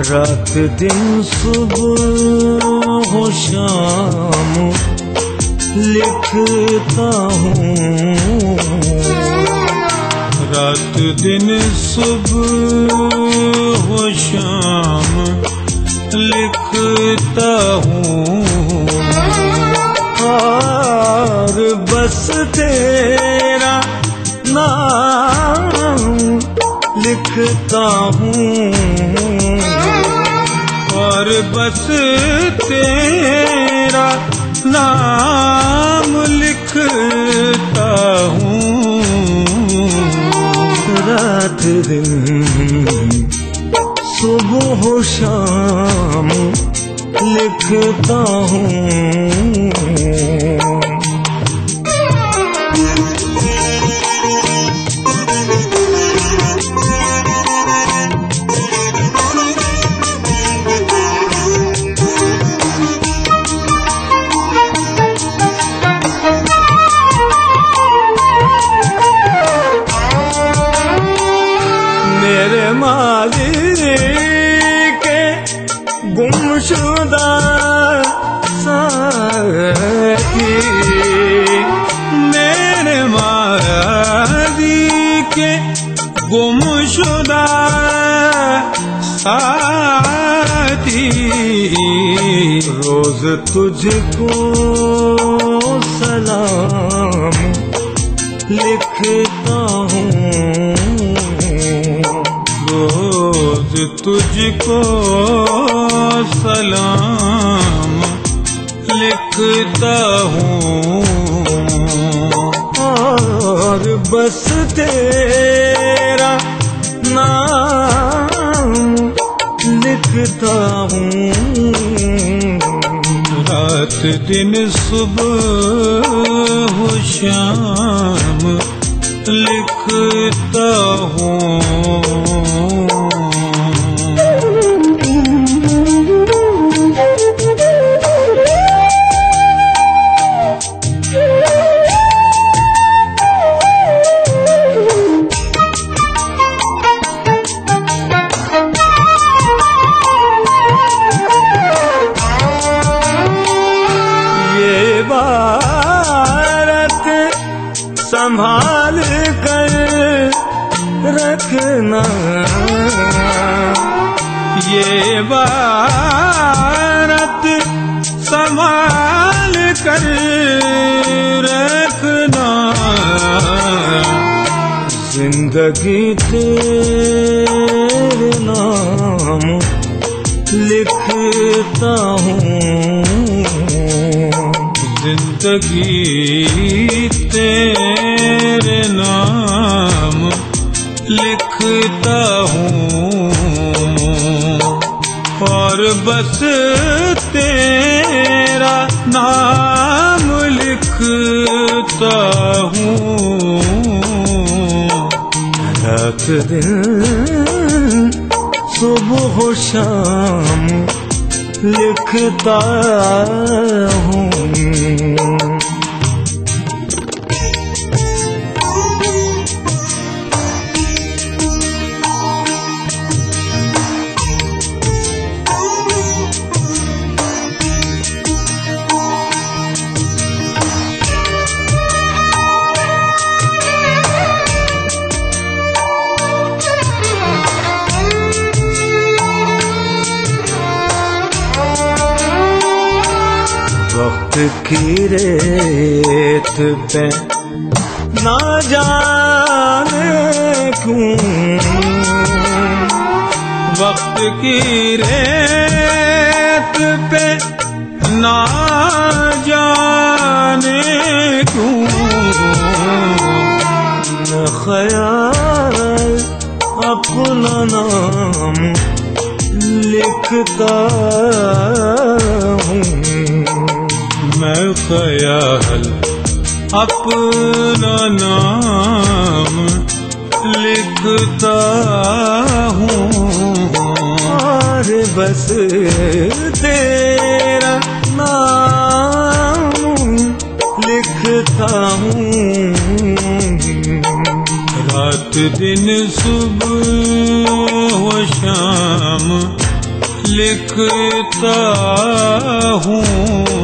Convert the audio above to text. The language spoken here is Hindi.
रात दिन सुबह हो शाम लिखता हूँ। रात दिन सुबह हो शाम लिखता हूँ। और बस तेरा नाम लिखता हूँ। और बस तेरा नाम लिखता हूँ। रात दिन सुबह हो शाम लिखता हूँ। गुमशुदा साथी मेरे मादी के गुमशुदा साथी। रोज तुझको सलाम लिखता हूँ। रोज तुझको सलाम लिखता हूँ। और बस तेरा नाम लिखता हूँ। रात दिन सुबह हो शाम लिखता हूँ। संभाल कर रखना ये बारत संभाल कर रखना। जिंदगी तेरे नाम लिखता हूँ। जिंदगी तेरे नाम लिखता हूँ। और बस तेरा नाम लिखता हूँ। रात दिन सुबह हो शाम लिखता हूँ। वक्त की रेत पे ना जाने क्यों। वक्त की रेत पे ना जाने क्यों। न ख्याल अपना नाम लिखता हूँ। मैं ख्याल अपना नाम लिखता हूँ। और बस तेरा नाम लिखता हूँ। रात दिन सुबह हो शाम लिखता हूँ।